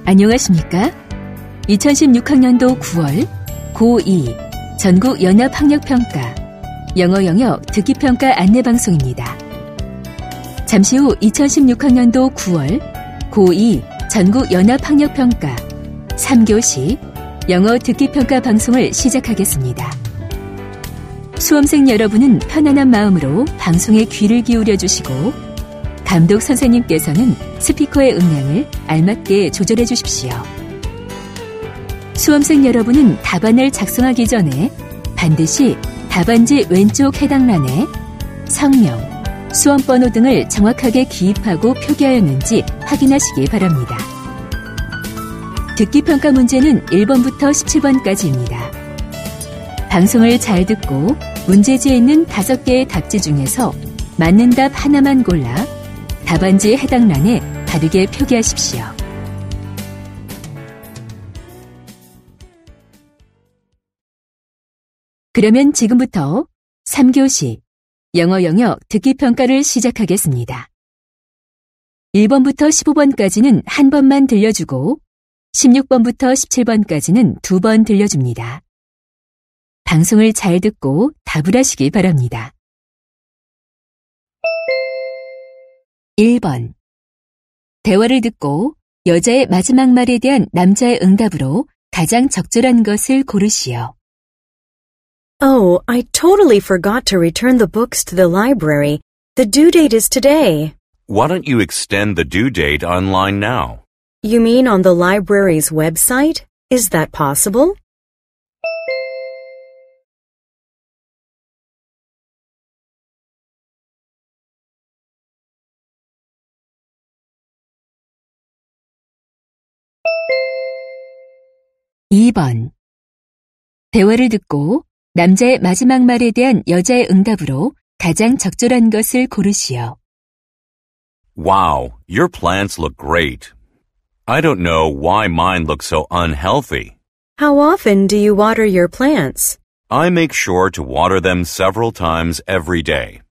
안녕하십니까? 2016학년도 9월 고2 전국 연합학력평가 영어 영역 듣기평가 안내방송입니다. 잠시 후 2016학년도 9월 고2 전국 연합학력평가 3교시 영어 듣기평가 방송을 시작하겠습니다. 수험생 여러분은 편안한 마음으로 방송에 귀를 기울여 주시고 감독 선생님께서는 스피커의 음량을 알맞게 조절해 주십시오. 수험생 여러분은 답안을 작성하기 전에 반드시 답안지 왼쪽 해당란에 성명, 수험번호 등을 정확하게 기입하고 표기하였는지 확인하시기 바랍니다. 듣기평가 문제는 1번부터 17번까지입니다. 방송을 잘 듣고 문제지에 있는 5개의 답지 중에서 맞는 답 하나만 골라 답안지에 해당란에 바르게 표기하십시오. 그러면 지금부터 3교시 영어 영역 듣기평가를 시작하겠습니다. 1번부터 15번까지는 한 번만 들려주고 16번부터 17번까지는 2번 들려줍니다. 방송을 잘 듣고 답을 하시기 바랍니다. 1번. 대화를 듣고 여자의 마지막 말에 대한 남자의 응답으로 가장 적절한 것을 고르시오. Oh, I totally forgot to return the books to the library. The due date is today. Why don't you extend the due date online now? You mean on the library's website? Is that possible? (2번) 대화를 듣고 남자의 마지막 말에 대한 여자의 응답으로 가장 적절한 것을 고르시오. Wow, your plants look great. I don't know why mine look so unhealthy. How often do you water your plants? I make sure to water them several times every day.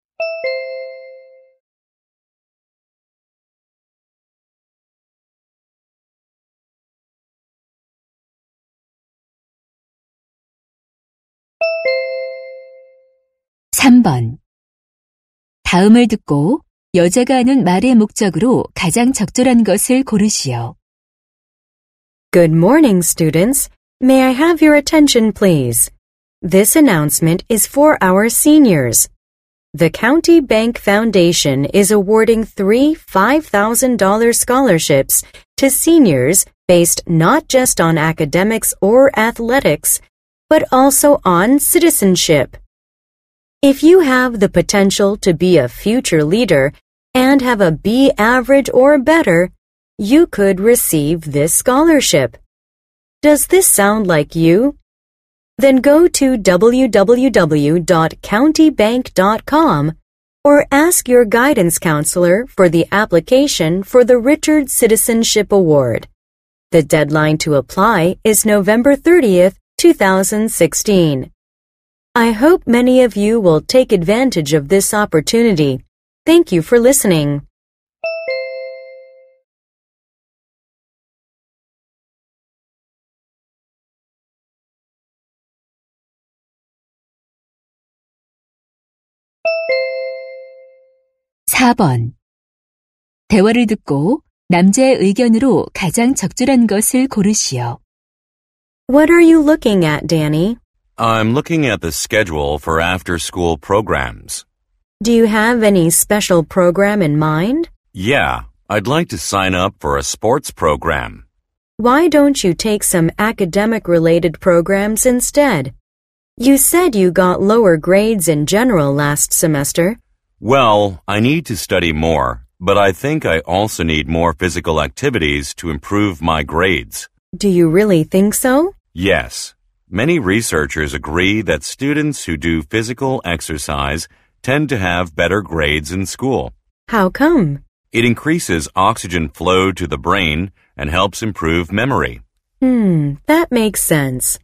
3번. 다음을 듣고 여자가 하는 말의 목적으로 가장 적절한 것을 고르시오. Good morning, students. May I have your attention, please? This announcement is for our seniors. The County Bank Foundation is awarding 3 $5,000 scholarships to seniors based not just on academics or athletics, but also on citizenship. If you have the potential to be a future leader and have a B average or better, you could receive this scholarship. Does this sound like you? Then go to www.countybank.com or ask your guidance counselor for the application for the Richard Citizenship Award. The deadline to apply is November 30th, 2016. I hope many of you will take advantage of this opportunity. Thank you for listening. (4번) 대화를 듣고 남자의 의견으로 가장 적절한 것을 고르시오. What are you looking at, Danny? I'm looking at the schedule for after-school programs. Do you have any special program in mind? Yeah, I'd like to sign up for a sports program. Why don't you take some academic-related programs instead? You said you got lower grades in general last semester. Well, I need to study more, but I think I also need more physical activities to improve my grades. Do you really think so? Yes. Many researchers agree that students who do physical exercise tend to have better grades in school. How come? It increases oxygen flow to the brain and helps improve memory. That makes sense.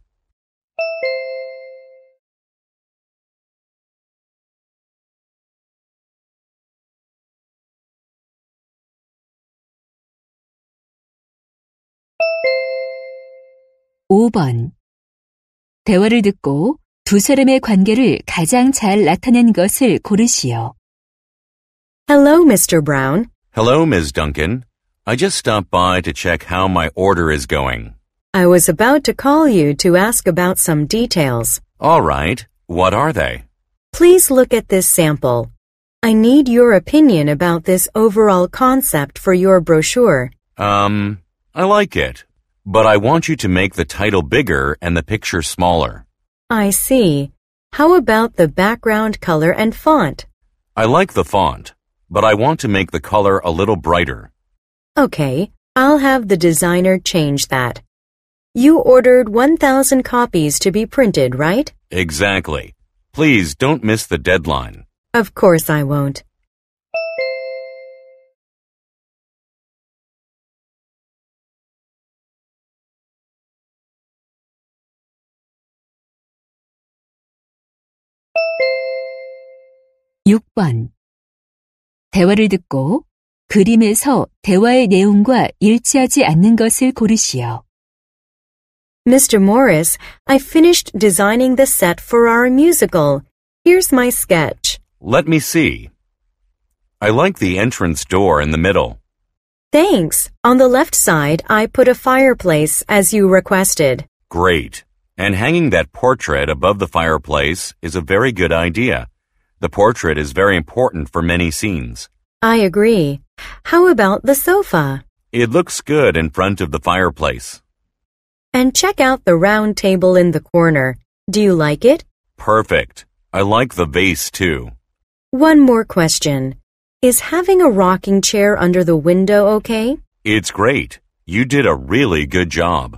5번. 대화를 듣고 두 사람의 관계를 가장 잘 나타낸 것을 고르시오. Hello, Mr. Brown. Hello, Ms. Duncan. I just stopped by to check how my order is going. I was about to call you to ask about some details. All right. What are they? Please look at this sample. I need your opinion about this overall concept for your brochure. I like it, but I want you to make the title bigger and the picture smaller. I see. How about the background color and font? I like the font, but I want to make the color a little brighter. Okay, I'll have the designer change that. You ordered 1,000 copies to be printed, right? Exactly. Please don't miss the deadline. Of course I won't. (6번) 대화를 듣고 그림에서 대화의 내용과 일치하지 않는 것을 고르시오. Mr. Morris, I finished designing the set for our musical. Here's my sketch. Let me see. I like the entrance door in the middle. Thanks. On the left side, I put a fireplace as you requested. Great. And hanging that portrait above the fireplace is a very good idea. The portrait is very important for many scenes. I agree. How about the sofa? It looks good in front of the fireplace. And check out the round table in the corner. Do you like it? Perfect. I like the vase too. One more question. Is having a rocking chair under the window okay? It's great. You did a really good job.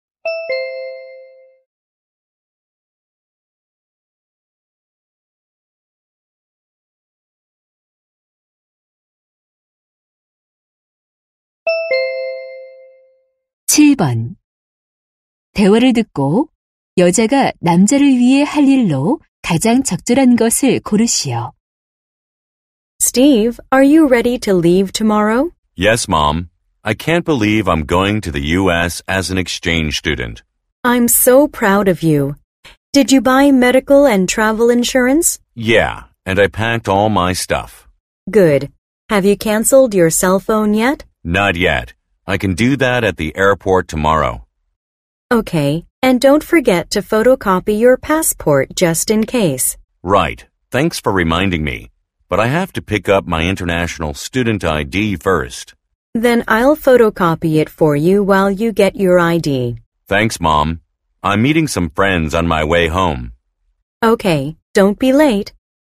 (7번) 대화를 듣고 여자가 남자를 위해 할 일로 가장 적절한 것을 고르시오. Steve, are you ready to leave tomorrow? Yes, Mom. I can't believe I'm going to the U.S. as an exchange student. I'm so proud of you. Did you buy medical and travel insurance? Yeah, and I packed all my stuff. Good. Have you canceled your cell phone yet? Not yet. I can do that at the airport tomorrow. Okay, and don't forget to photocopy your passport just in case. Right. Thanks for reminding me. But I have to pick up my international student ID first. Then I'll photocopy it for you while you get your ID. Thanks, Mom. I'm meeting some friends on my way home. Okay, don't be late.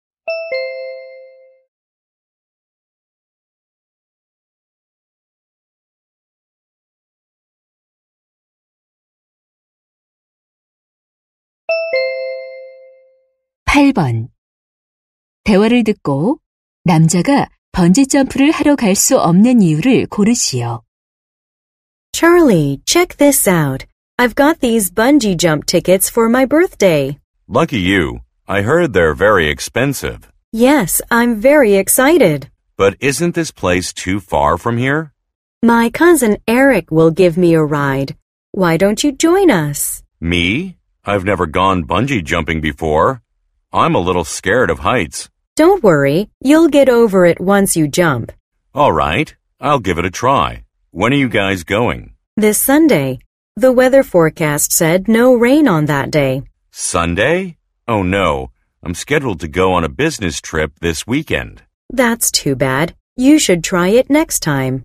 (8번) 대화를 듣고 남자가 번지 점프를 하러 갈 수 없는 이유를 고르시오. Charlie, check this out. I've got these bungee jump tickets for my birthday. Lucky you. I heard they're very expensive. Yes, I'm very excited. But isn't this place too far from here? My cousin Eric will give me a ride. Why don't you join us? Me? I've never gone bungee jumping before. I'm a little scared of heights. Don't worry, you'll get over it once you jump. All right, I'll give it a try. When are you guys going? This Sunday. The weather forecast said no rain on that day. Sunday? Oh no, I'm scheduled to go on a business trip this weekend. That's too bad. You should try it next time.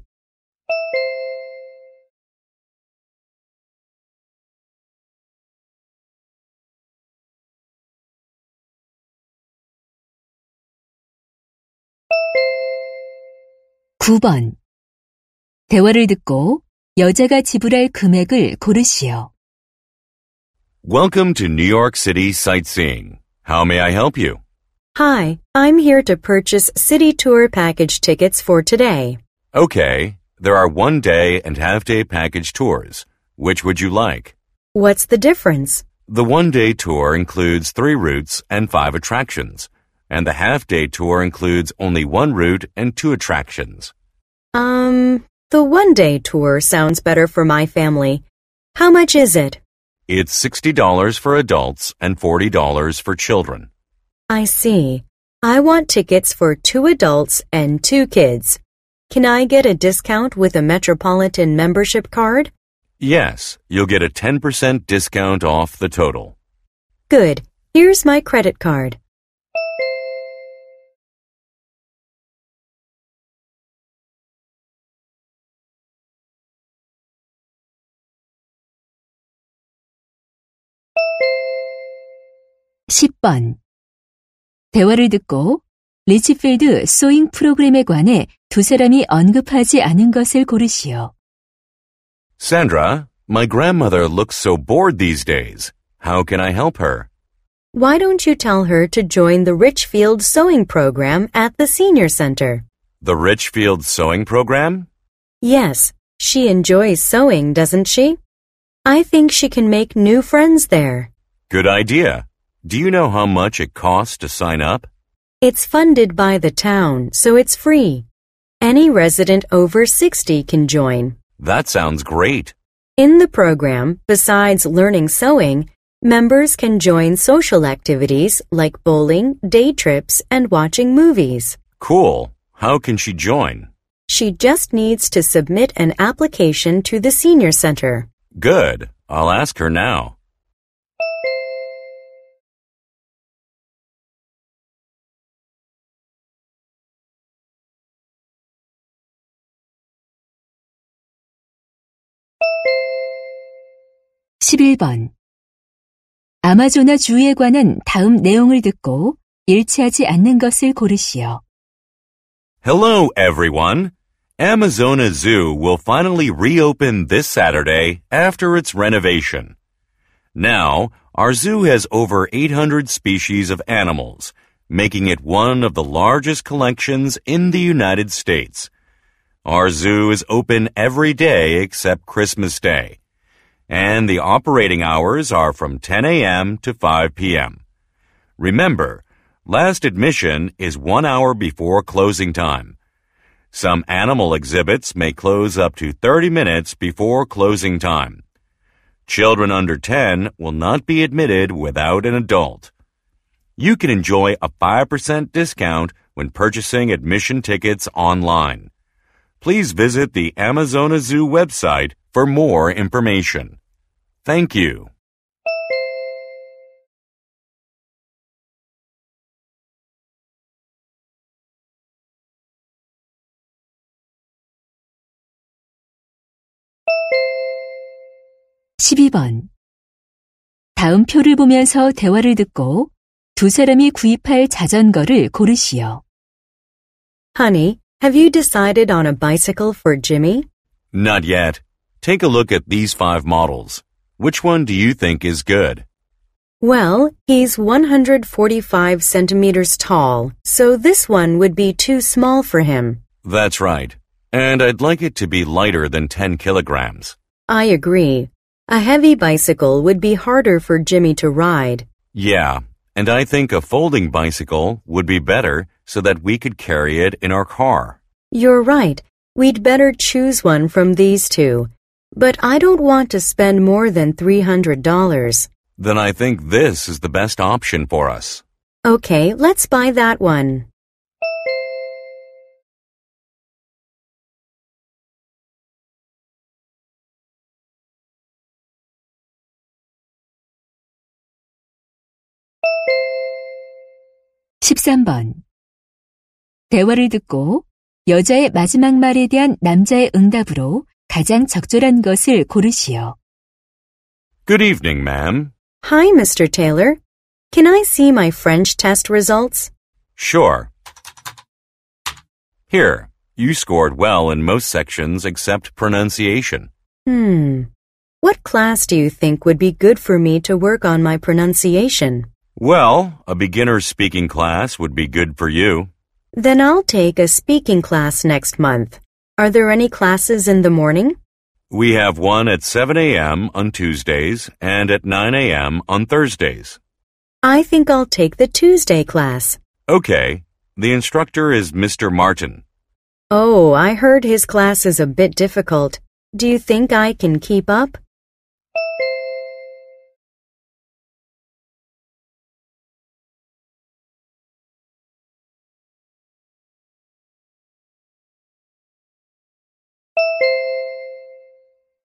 (9번) 대화를 듣고 여자가 지불할 금액을 고르시오. Welcome to New York City sightseeing. How may I help you? Hi, I'm here to purchase city tour package tickets for today. Okay, there are one-day and half-day package tours. Which would you like? What's the difference? The one-day tour includes 3 routes and 5 attractions, and the half-day tour includes only 1 route and 2 attractions. The one-day tour sounds better for my family. How much is it? It's $60 for adults and $40 for children. I see. I want tickets for 2 adults and 2 kids. Can I get a discount with a Metropolitan membership card? Yes, you'll get a 10% discount off the total. Good. Here's my credit card. (10번) 대화를 듣고 리치필드 소잉 프로그램에 관해 두 사람이 언급하지 않은 것을 고르시오. Sandra, my grandmother looks so bored these days. How can I help her? Why don't you tell her to join the Richfield sewing program at the senior center? The Richfield Sewing Program? Yes, she enjoys sewing, doesn't she? I think she can make new friends there. Good idea. Do you know how much it costs to sign up? It's funded by the town, so it's free. Any resident over 60 can join. That sounds great. In the program, besides learning sewing, members can join social activities like bowling, day trips, and watching movies. Cool. How can she join? She just needs to submit an application to the senior center. Good. I'll ask her now. (11번) 아마조나 주에 관한 다음 내용을 듣고 일치하지 않는 것을 고르시오. Hello, everyone. Amazona Zoo will finally reopen this Saturday after its renovation. Now, our zoo has over 800 species of animals, making it one of the largest collections in the United States. Our zoo is open every day except Christmas Day, and the operating hours are from 10 a.m. to 5 p.m. Remember, last admission is 1 hour before closing time. Some animal exhibits may close up to 30 minutes before closing time. Children under 10 will not be admitted without an adult. You can enjoy a 5% discount when purchasing admission tickets online. Please visit the Amazona Zoo website for more information. Thank you. (12번) 다음 표를 보면서 대화를 듣고 두 사람이 구입할 자전거를 고르시오. Honey, have you decided on a bicycle for Jimmy? Not yet. Take a look at these 5 models. Which one do you think is good? Well, he's 145 centimeters tall, so this one would be too small for him. That's right. And I'd like it to be lighter than 10 kilograms. I agree. A heavy bicycle would be harder for Jimmy to ride. Yeah, and I think a folding bicycle would be better so that we could carry it in our car. You're right. We'd better choose one from these 2. But I don't want to spend more than $300. Then I think this is the best option for us. Okay, let's buy that one. (13번) 대화를 듣고 여자의 마지막 말에 대한 남자의 응답으로 가장 적절한 것을 고르시오. Good evening, ma'am. Hi, Mr. Taylor. Can I see my French test results? Sure. Here, you scored well in most sections except pronunciation. What class do you think would be good for me to work on my pronunciation? Well, a beginner speaking class would be good for you. Then I'll take a speaking class next month. Are there any classes in the morning? We have one at 7 a.m. on Tuesdays and at 9 a.m. on Thursdays. I think I'll take the Tuesday class. Okay. The instructor is Mr. Martin. Oh, I heard his class is a bit difficult. Do you think I can keep up?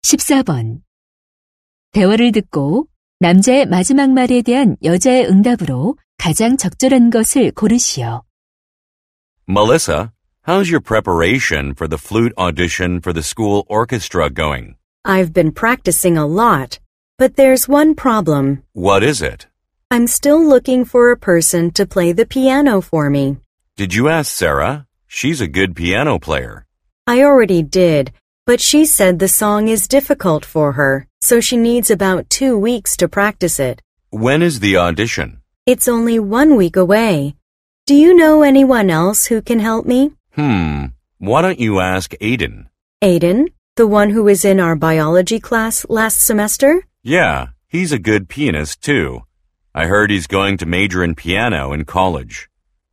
14번. 대화를 듣고 남자의 마지막 말에 대한 여자의 응답으로 가장 적절한 것을 고르시오. Melissa, how's your preparation for the flute audition for the school orchestra going? I've been practicing a lot, but there's one problem. What is it? I'm still looking for a person to play the piano for me. Did you ask Sarah? She's a good piano player. I already did, but she said the song is difficult for her, so she needs about 2 weeks to practice it. When is the audition? It's only 1 week away. Do you know anyone else who can help me? Why don't you ask Aiden? Aiden, the one who was in our biology class last semester? Yeah, he's a good pianist too. I heard he's going to major in piano in college.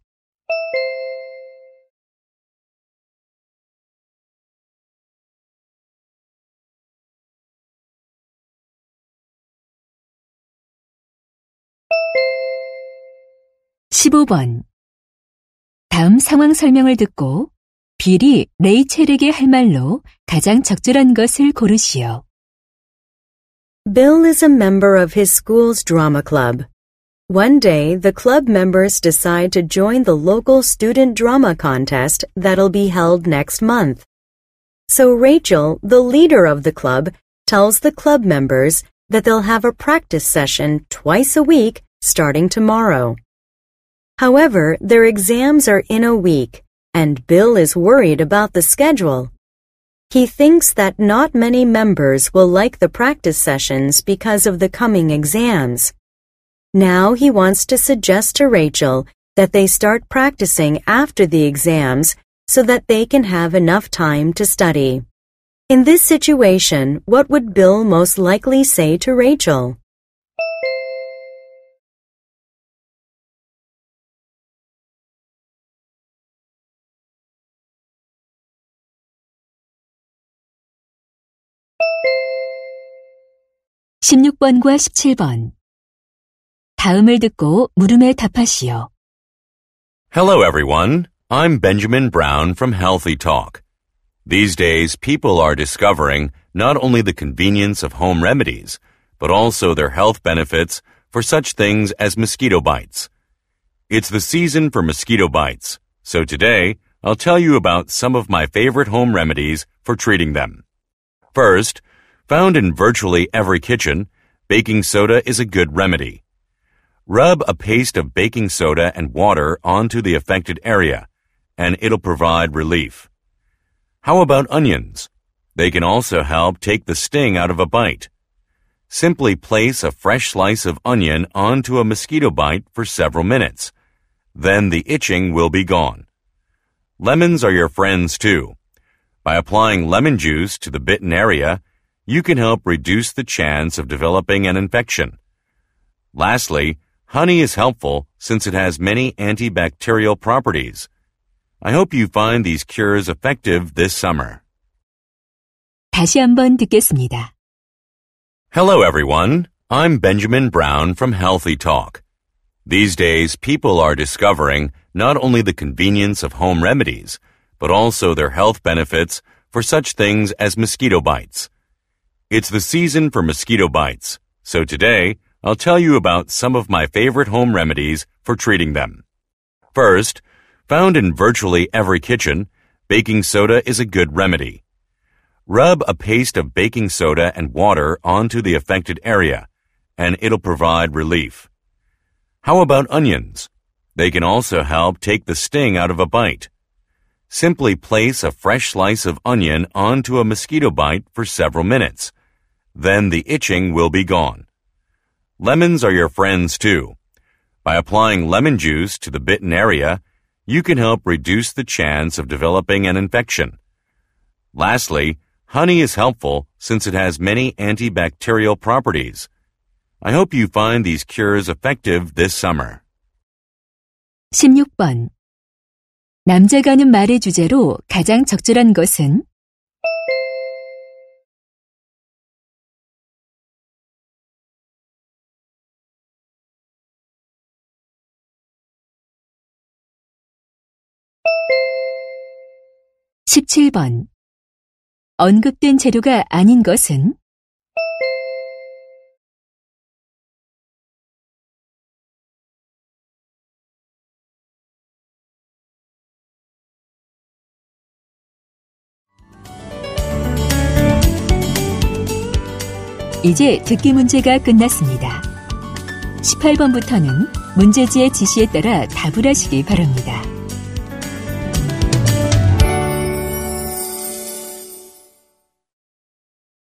(15번) 다음 상황 설명을 듣고 빌이 레이첼에게 할 말로 가장 적절한 것을 고르시오. Bill is a member of his school's drama club. One day, the club members decide to join the local student drama contest that'll be held next month. So Rachel, the leader of the club, tells the club members that they'll have a practice session twice a week starting tomorrow. However, their exams are in a week, and Bill is worried about the schedule. He thinks that not many members will like the practice sessions because of the coming exams. Now he wants to suggest to Rachel that they start practicing after the exams so that they can have enough time to study. In this situation, what would Bill most likely say to Rachel? (16번과 17번) 다음을 듣고 물음에 답하시오. Hello everyone, I'm Benjamin Brown from Healthy Talk. These days, people are discovering not only the convenience of home remedies, but also their health benefits for such things as mosquito bites. It's the season for mosquito bites, so today I'll tell you about some of my favorite home remedies for treating them. First, found in virtually every kitchen, baking soda is a good remedy. Rub a paste of baking soda and water onto the affected area, and it'll provide relief. How about onions? They can also help take the sting out of a bite. Simply place a fresh slice of onion onto a mosquito bite for several minutes. Then the itching will be gone. Lemons are your friends too. By applying lemon juice to the bitten area, you can help reduce the chance of developing an infection. Lastly, honey is helpful since it has many antibacterial properties. I hope you find these cures effective this summer. 다시 한번 듣겠습니다. Hello everyone, I'm Benjamin Brown from Healthy Talk. These days, people are discovering not only the convenience of home remedies, but also their health benefits for such things as mosquito bites. It's the season for mosquito bites, so today I'll tell you about some of my favorite home remedies for treating them. First, found in virtually every kitchen, baking soda is a good remedy. Rub a paste of baking soda and water onto the affected area, and it'll provide relief. How about onions? They can also help take the sting out of a bite. Simply place a fresh slice of onion onto a mosquito bite for several minutes. Then the itching will be gone. Lemons are your friends too. By applying lemon juice to the bitten area, you can help reduce the chance of developing an infection. Lastly, honey is helpful since it has many antibacterial properties. I hope you find these cures effective this summer. 16번 남자가 하는 말의 주제로 가장 적절한 것은? (17번) 언급된 재료가 아닌 것은? 이제 듣기 문제가 끝났습니다. 18번부터는 문제지의 지시에 따라 답을 하시기 바랍니다.